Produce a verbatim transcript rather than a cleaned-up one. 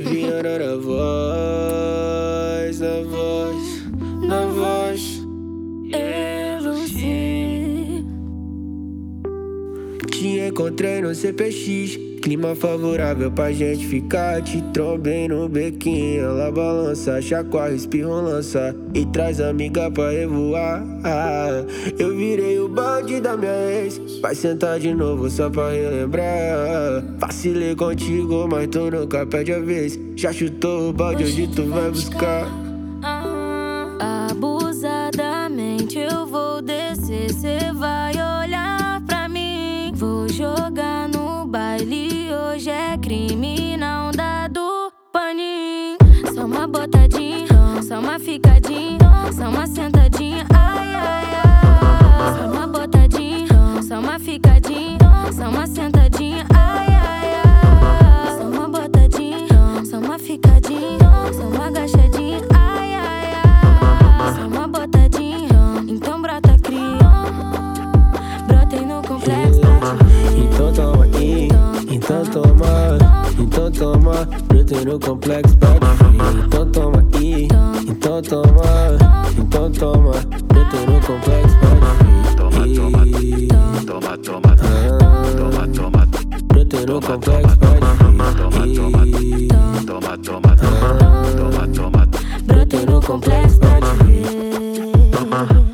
Viana na voz, na voz, na voz. É você. Te encontrei no C P X, clima favorável pra gente ficar. Te trombei no bequinho, ela balança, chacoalha, espirro, lança e traz amiga pra revoar. Eu virei o balde da minha ex, vai sentar de novo só pra relembrar. Vacilei contigo, mas tu nunca perde a vez. Já chutou o balde, hoje tu vai buscar. Abusadamente eu vou descer, cê vai olhar pra mim. Vou jogar no baile, hoje é crime, não dá do paninho. Só uma botadinha, só uma ficadinha, só uma sentadinha, ai, ai, ai. Só uma botadinha, só uma ficadinha, só uma sentadinha, ai, ai, ai. Só uma botadinha, só uma ficadinha, só uma agachadinha, ai, ai, ai. Só uma botadinha, então brota cria. Brotei no complexo pra te ver. Então toma aí, então toma, então toma. Brotei no complexo pra te ver. Então toma aí, então toma, então toma. Brotei no complexo pra te ver. Toma, toma, toma, toma, toma, Brotei no complexo pra te ver. toma, toma, toma, toma, toma. Brotei no complexo pra te ver.